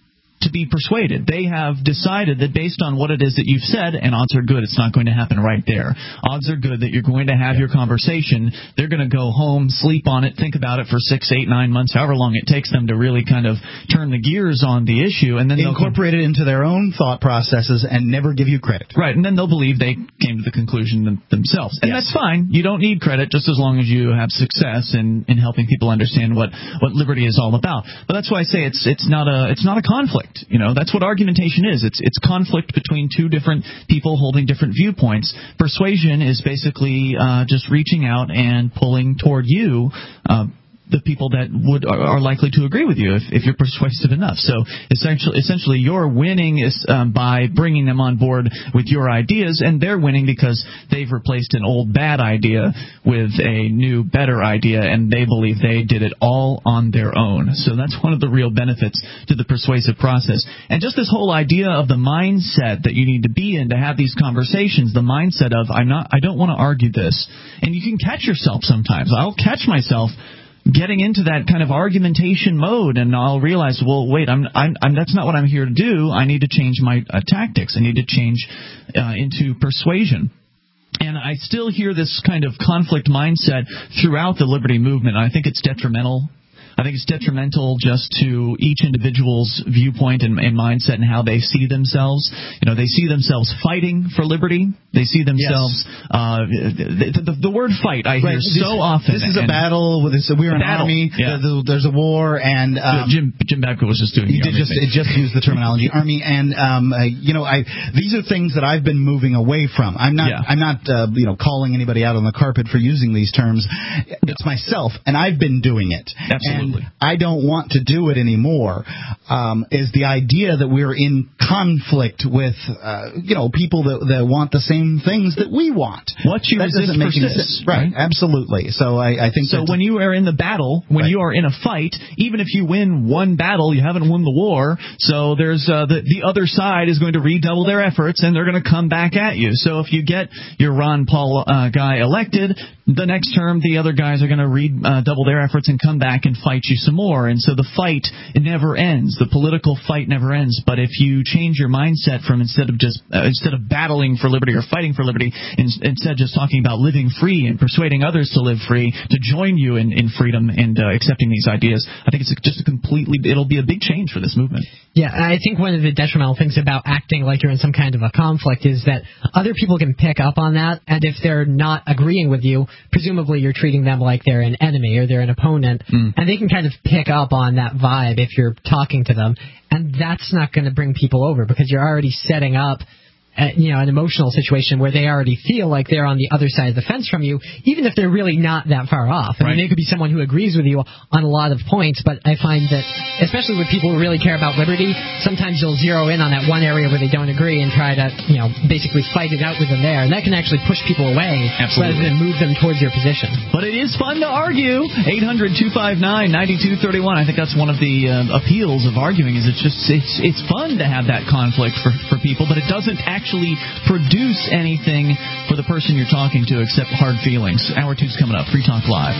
to be persuaded. They have decided that based on what it is that you've said, and odds are good it's not going to happen right there. Odds are good that you're going to have your conversation. They're going to go home, sleep on it, think about it for six, eight, nine months, however long it takes them to really kind of turn the gears on the issue, and then they'll incorporate it into their own thought processes and never give you credit. Right, and then they'll believe they came to the conclusion them, themselves. And yes. that's fine. You don't need credit just as long as you have success in, in helping people understand what, what liberty is all about. But that's why I say it's it's not a it's not a conflict. You know, that's what argumentation is. It's it's conflict between two different people holding different viewpoints. Persuasion is basically uh, just reaching out and pulling toward you uh, the people that would are likely to agree with you if, if you're persuasive enough. So essentially, essentially, you're winning is um, by bringing them on board with your ideas, and they're winning because they've replaced an old bad idea with a new better idea, and they believe they did it all on their own. So that's one of the real benefits to the persuasive process. And just this whole idea of the mindset that you need to be in to have these conversations, the mindset of I'm not, I don't want to argue this, and you can catch yourself sometimes. I'll catch myself getting into that kind of argumentation mode, and I'll realize, well, wait, I'm, I'm, I'm that's not what I'm here to do. I need to change my uh, tactics. I need to change uh, into persuasion. And I still hear this kind of conflict mindset throughout the liberty movement. I think it's detrimental. I think it's detrimental just to each individual's viewpoint and, and mindset and how they see themselves. You know, they see themselves fighting for liberty. They see themselves. Yes. Uh, the, the, the word "fight" I hear right. so this, often. This is a battle. This, we're an battle. army. Yeah. There's, there's a war, and um, Jim Jim Babka was just doing. He did just it just used the terminology army, and um, uh, you know, I these are things that I've been moving away from. I'm not. Yeah. I'm not. Uh, you know, calling anybody out on the carpet for using these terms. It's no. myself, and I've been doing it. Absolutely. And I don't want to do it anymore. Um, is the idea that we're in conflict with, uh, you know, people that, that want the same things that we want. What you that resist make persists, sense. Right? Absolutely. So I, I think so. When you are in the battle, when right. you are in a fight, even if you win one battle, you haven't won the war. So there's uh, the the other side is going to redouble their efforts, and they're going to come back at you. So if you get your Ron Paul uh, guy elected, the next term the other guys are going to redouble uh, their efforts and come back and fight you some more. And so the fight, it never ends. The political fight never ends. But if you change your mindset from instead of just uh, instead of battling for liberty or fighting for liberty, in, instead just talking about living free and persuading others to live free, to join you in, in freedom and uh, accepting these ideas, I think it's just a completely, it'll be a big change for this movement. Yeah, I think one of the detrimental things about acting like you're in some kind of a conflict is that other people can pick up on that, and if they're not agreeing with you, presumably you're treating them like they're an enemy or they're an opponent, mm. and they can kind of pick up on that vibe if you're talking to them, and that's not going to bring people over because you're already setting up Uh, you know, an emotional situation where they already feel like they're on the other side of the fence from you, even if they're really not that far off. I right. mean, they could be someone who agrees with you on a lot of points, but I find that, especially with people who really care about liberty, sometimes you'll zero in on that one area where they don't agree and try to, you know, basically fight it out with them there, and that can actually push people away Absolutely. rather than move them towards your position. But it is fun to argue. eight hundred two five nine nine two three one. I think that's one of the uh, appeals of arguing, is it's just, it's, it's fun to have that conflict for, for people, but it doesn't actually produce anything for the person you're talking to except hard feelings. Hour two's coming up. Free Talk Live.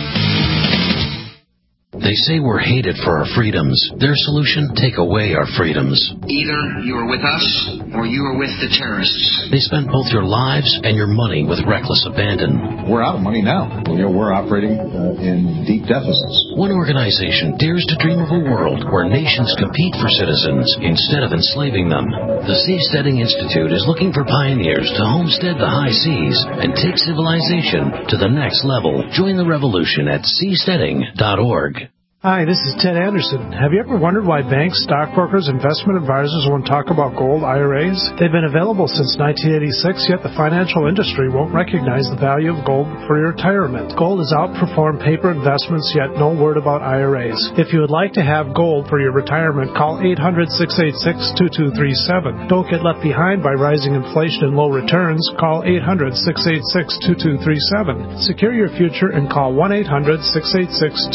They say we're hated for our freedoms. Their solution, take away our freedoms. Either you are with us or you are with the terrorists. They spend both your lives and your money with reckless abandon. We're out of money now. You know, we're operating uh, in deep deficits. One organization dares to dream of a world where nations compete for citizens instead of enslaving them. The Seasteading Institute is looking for pioneers to homestead the high seas and take civilization to the next level. Join the revolution at seasteading dot org. Hi, this is Ted Anderson. Have you ever wondered why banks, stockbrokers, investment advisors won't talk about gold I R As? They've been available since nineteen eighty-six, yet the financial industry won't recognize the value of gold for your retirement. Gold has outperformed paper investments, yet no word about I R As. If you would like to have gold for your retirement, call eight hundred, six eight six, two two three seven. Don't get left behind by rising inflation and low returns. Call eight hundred, six eight six, two two three seven. Secure your future and call one eight hundred, six eight six, two two three seven.